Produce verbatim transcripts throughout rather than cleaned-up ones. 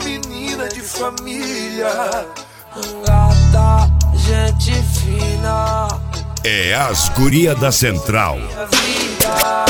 menina de família. Gata, gente fina. É as guria da Central. Minha vida.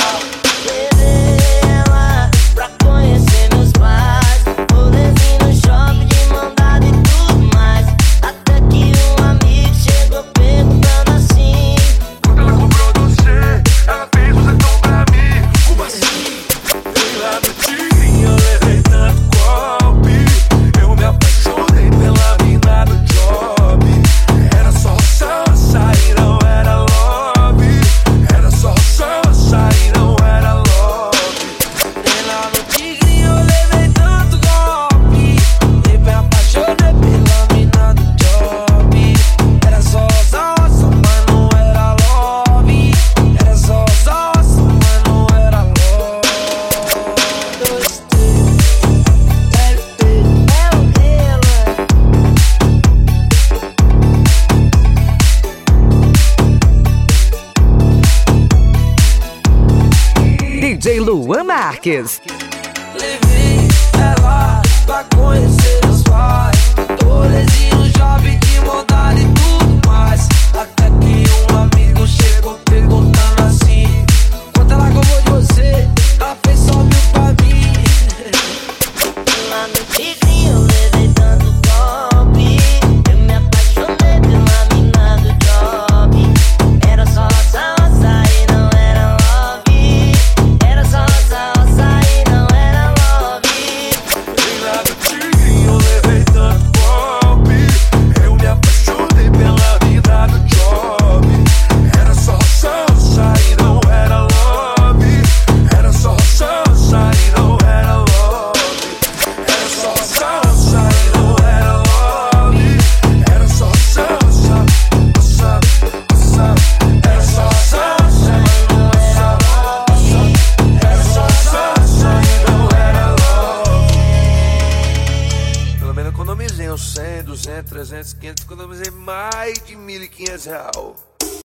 D J Luan Marques. Levei ela pra conhecer os pais. Tolezinho, jovem de montada e tudo mais. Até que um amigo chegou perguntando assim: quanto ela gostou de você? Ela fez só mil pra mim. Lá no tigrinho eu levei tanto golpe. Eu me apaixonei pela mina do job. Era só roça, roça e não era love. Era só roça, roça e não era love. Lá no tigrinho eu levei tanto golpe. Eu me apaixonei pela mina do job. Era só roça, roça e não era love. Era só roça, roça e não era love. Era só roça, roça e não era love. Era só roça, roça, roça, roça. Era só roça, roça e não era love. Era só roça, roça e não era love. Pelo menos economizei uns cem, duzentos, trezentos, quinhentos. Economizei mais de mil e quinhentos real.